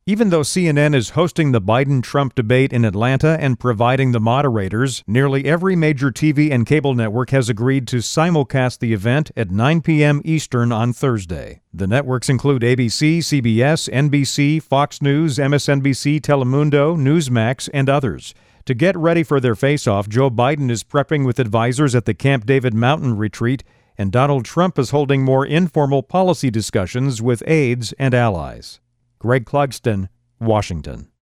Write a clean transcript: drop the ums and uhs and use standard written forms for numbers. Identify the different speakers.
Speaker 1: Even though CNN is hosting the Biden-Trump debate in Atlanta and providing the moderators, nearly every major TV and cable network has agreed to simulcast the event at 9 p.m. Eastern on Thursday. The networks include ABC, CBS, NBC, Fox News, MSNBC, Telemundo, Newsmax, and others. To get ready for their face-off, Joe Biden is prepping with advisors at the Camp David Mountain Retreat, and Donald Trump is holding more informal policy discussions with aides and allies. Greg Clugston, Washington.